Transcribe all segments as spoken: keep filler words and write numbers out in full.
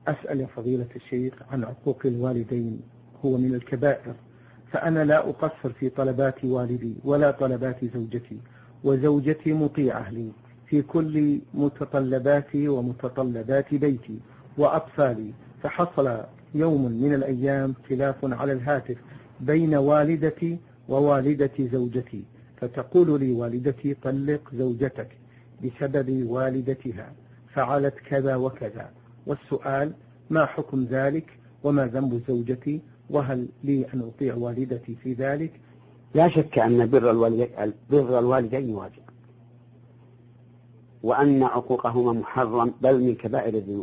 أسأل يا فضيلة الشيخ عن عقوق الوالدين، هو من الكبائر، فأنا لا أقصر في طلبات والدي ولا طلبات زوجتي، وزوجتي مطيعة لي في كل متطلباتي ومتطلبات بيتي وأطفالي. فحصل يوم من الأيام خلاف على الهاتف بين والدتي ووالدة زوجتي، فتقول لي والدتي طلق زوجتك بسبب والدتها فعلت كذا وكذا، والسؤال ما حكم ذلك وما ذنب زوجتي، وهل لي أن أطيع والدتي في ذلك؟ لا شك أن بر الوالدين, بر الوالدين واجب، وأن عقوقهما محرم بل من كبائر الذنوب.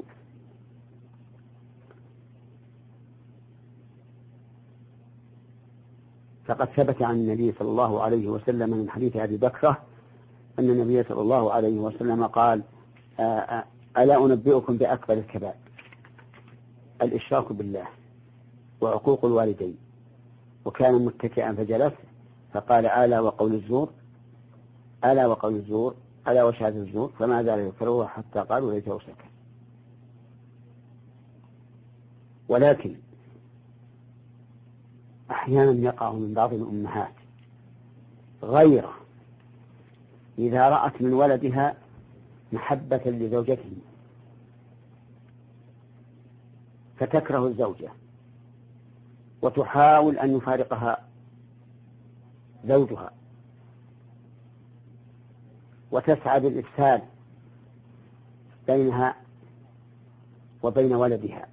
فقد ثبت عن النبي صلى الله عليه وسلم من حديث أبي بكرة أن النبي صلى الله عليه وسلم قال: ألا أنبئكم بأكبر الكبائر؟ الإشراك بالله وعقوق الوالدين. وكان متكئا فجلس فقال: ألا وقول الزور، ألا وقول الزور، ألا وشهادة الزور، فما زال يذكره حتى قالوا ليته سكت. ولكن أحيانا يقع من بعض الأمهات غيره إذا رأت من ولدها محبة لزوجته فتكره الزوجة وتحاول أن يفارقها زوجها، وتسعى بالإفساد بينها وبين ولدها،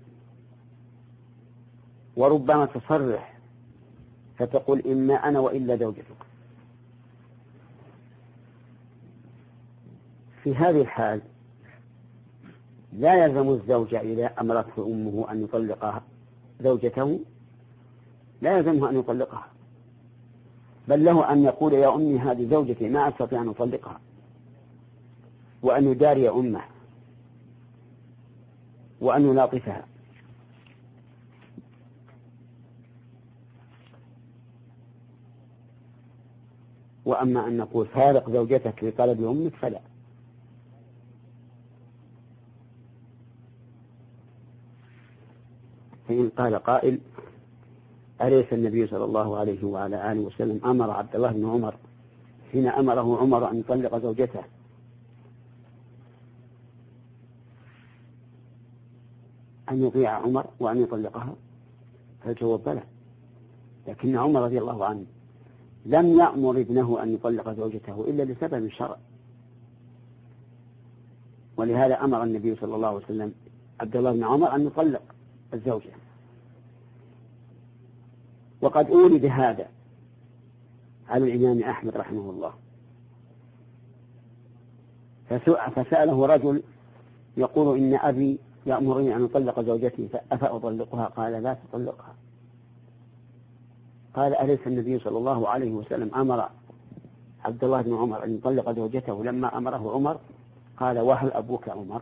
وربما تصرح فتقول: إما أنا وإلا زوجتك. في هذه الحال لا يلزم الزوج إذا أمرته أمه أن يطلق زوجته، لا يلزمه أن يطلقها، بل له أن يقول: يا أمي هذه زوجتي ما أستطيع أن أطلقها، وأن يداري أمه وأن يلاطفها. وأما أن نقول فارق زوجتك لطلب أمك فلا. فإن قال قائل: أليس النبي صلى الله عليه وعلى آله وسلم أمر عبد الله بن عمر حين أمره عمر أن يطلق زوجته أن يطيع عمر وأن يطلقها؟ فالجواب بلى، لكن عمر رضي الله عنه لم يأمر ابنه أن يطلق زوجته إلا لسبب شرعي، ولهذا أمر النبي صلى الله عليه وسلم عبد الله بن عمر أن يطلق الزوجة. وقد أورد هذا على الإمام أحمد رحمه الله، فسأله رجل يقول: إن أبي يأمرني أن أطلق زوجتي فأفأطلقها؟ قال: لا تطلقها. قال: أليس النبي صلى الله عليه وسلم أمر عبد الله بن عمر أن يطلق زوجته لما أمره عمر؟ قال: وهل أبوك عمر؟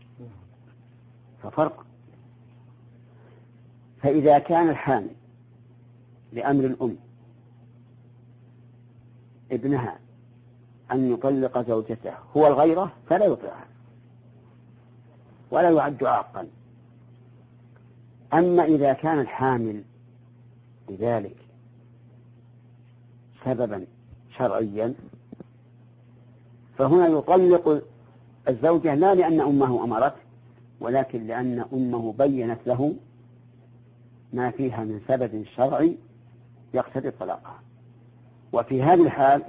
ففرق. فإذا كان الحامل لأمر الأم ابنها أن يطلق زوجته هو الغيرة فلا يطيعها ولا يعد عاقا. أما إذا كان الحامل لذلك سببا شرعيا فهنا يطلق الزوجة لا لأن أمه أمرت، ولكن لأن أمه بينت له ما فيها من سبب شرعي يقتضي طلاقها. وفي هذه الحال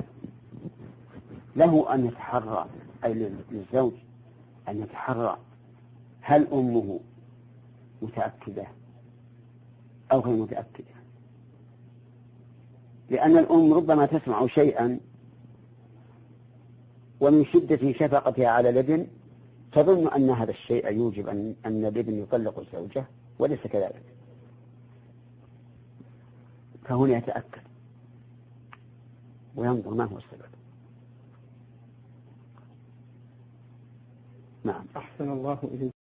له أن يتحرى، أي للزوج أن يتحرى هل أمه متأكدة أو غير متأكدة، لأن الأم ربما تسمع شيئا ومن شدة شفقتها على الابن تظن أن هذا الشيء يوجب أن, أن الابن يطلق الزوجة، وليس كذلك. فهنا يتأكد وينظر ما هو السبب. نعم. أحسن الله إليك.